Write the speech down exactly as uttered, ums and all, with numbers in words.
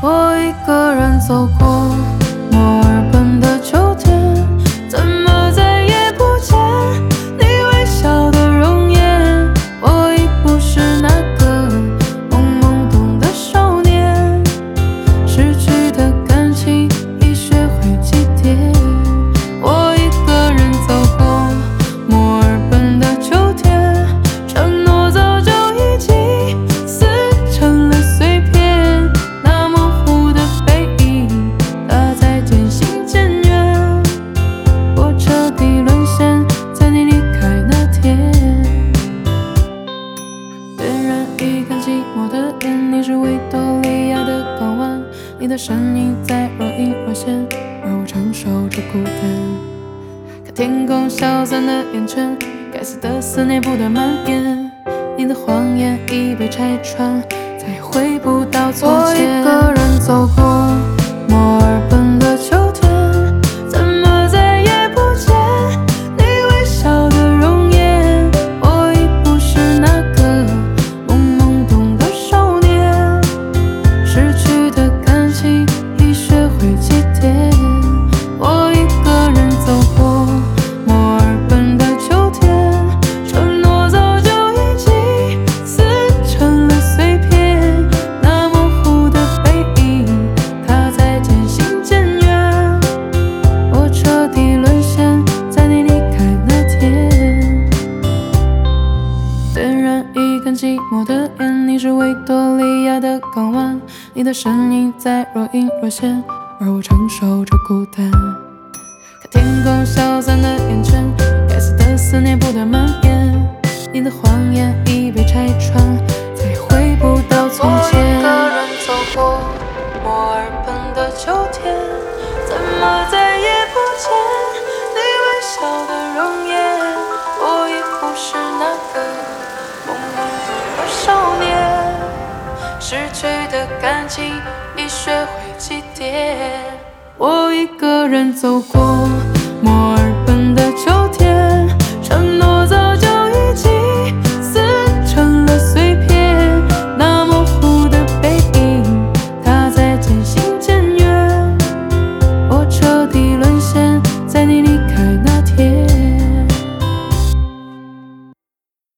我一个人走过墨尔本的秋天，怎么再也不见你微笑的容颜？我已不是那个懵懵懂的少年，失去的感情已学会祭奠。我一个人走过墨尔本的秋天，承诺早就已经撕成了碎片，那模糊的背影，它在渐行渐远。我彻底沦陷在你离开那天，点燃一根寂寞的烟，你是维多利亚的港湾，你的身影在若隐若现，而我承受着孤单。看天空消散的烟圈，该死的思念不断蔓延，你的谎言已被拆穿，再也回不到从前。我一个人走过墨尔本的秋天，怎么再也不见你微笑的容颜？我已不是那个懵懵懂的少年，失去的感情已学会祭奠。我一个人走过墨尔本的秋天，承诺早就已经撕成了碎片，那模糊的背影，它在渐行渐远。我彻底沦陷在你离开那天，点燃一根寂寞的烟，你是维多利亚的港湾，你的身影在若隐若现，而我承受着孤单。看天空消散的烟圈，该死的思念不断蔓延，你的谎言已被拆穿，再也回不到从前。我一个人走过墨尔本的秋天，怎么再也不见你微笑的容颜？我已不是那个懵懵懂的少年，失去的感情已学会祭奠。我一个人走过墨尔